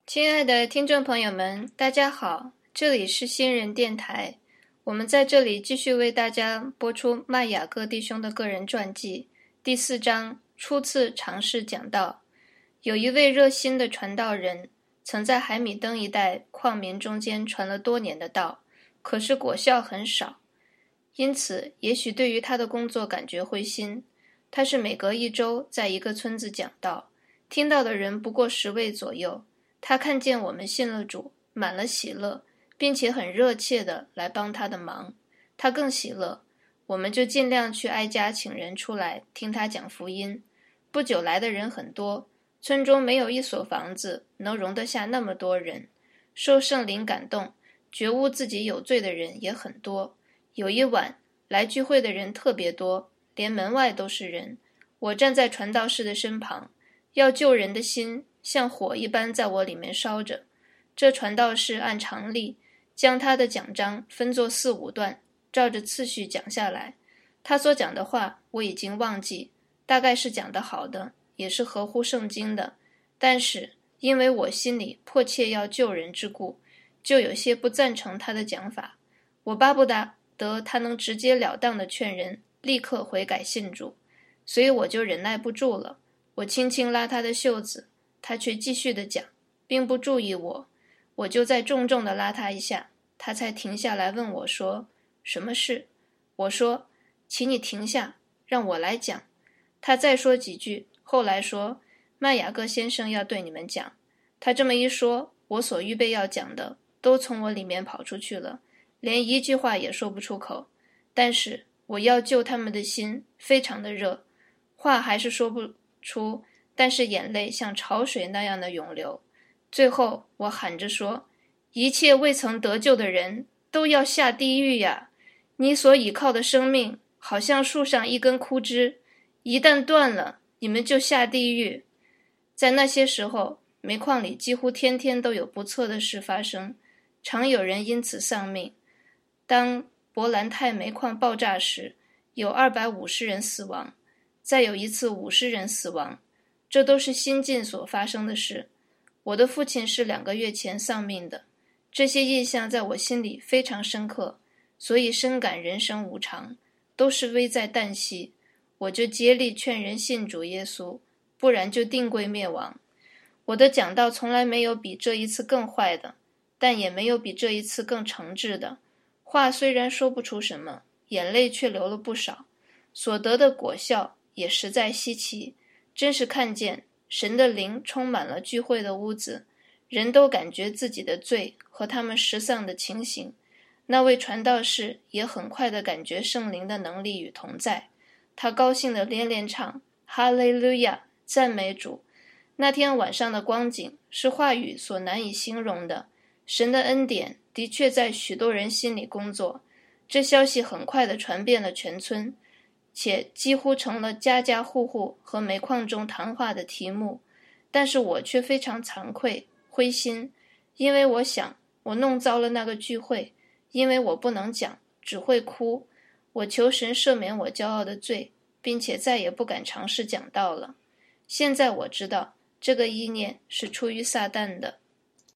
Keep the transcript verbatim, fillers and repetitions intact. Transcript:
亲爱的听众朋友们，大家好，这里是新人电台，我们在这里继续为大家播出麦雅各弟兄的个人传记，第四章，初次尝试讲道。有一位热心的传道人，曾在海米登一带矿民中间传了多年的道，可是果效很少，因此也许对于他的工作感觉灰心。他是每隔一周在一个村子讲道，听到的人不过十位左右。他看见我们信了主，满了喜乐，并且很热切地来帮他的忙，他更喜乐。我们就尽量去挨家请人出来听他讲福音。不久来的人很多，村中没有一所房子能容得下那么多人。受圣灵感动，觉悟自己有罪的人也很多。有一晚，来聚会的人特别多，连门外都是人。我站在传道士的身旁，要救人的心像火一般在我里面烧着。这传道士按常例将他的讲章分作四五段，照着次序讲下来。他所讲的话我已经忘记，大概是讲得好的，也是合乎圣经的，但是因为我心里迫切要救人之故，就有些不赞成他的讲法。我巴不得他能直截了当地劝人立刻悔改信主，所以我就忍耐不住了。我轻轻拉他的袖子，他却继续地讲，并不注意我。我就再重重地拉他一下，他才停下来问我说：什么事？我说：请你停下，让我来讲。他再说几句，后来说：麦雅各先生要对你们讲。他这么一说，我所预备要讲的都从我里面跑出去了，连一句话也说不出口。但是我要救他们的心非常的热，话还是说不出，但是眼泪像潮水那样的涌流。最后我喊着说：一切未曾得救的人都要下地狱呀！你所倚靠的生命好像树上一根枯枝，一旦断了，你们就下地狱。在那些时候，煤矿里几乎天天都有不测的事发生，常有人因此丧命。当伯兰泰煤矿爆炸时，有二百五十人死亡，再有一次五十人死亡，这都是新近所发生的事。我的父亲是两个月前丧命的，这些印象在我心里非常深刻，所以深感人生无常，都是危在旦夕。我就竭力劝人信主耶稣，不然就定归灭亡。我的讲道从来没有比这一次更坏的，但也没有比这一次更诚挚的。话虽然说不出什么，眼泪却流了不少，所得的果效也实在稀奇。真是看见神的灵充满了聚会的屋子，人都感觉自己的罪和他们失丧的情形。那位传道士也很快地感觉圣灵的能力与同在，他高兴地连连唱哈利路亚，赞美主。那天晚上的光景是话语所难以形容的，神的恩典的确在许多人心里工作。这消息很快地传遍了全村，且几乎成了家家户户和煤矿中谈话的题目。但是我却非常惭愧灰心，因为我想我弄糟了那个聚会，因为我不能讲，只会哭。我求神赦免我骄傲的罪，并且再也不敢尝试讲道了。现在我知道这个意念是出于撒旦的，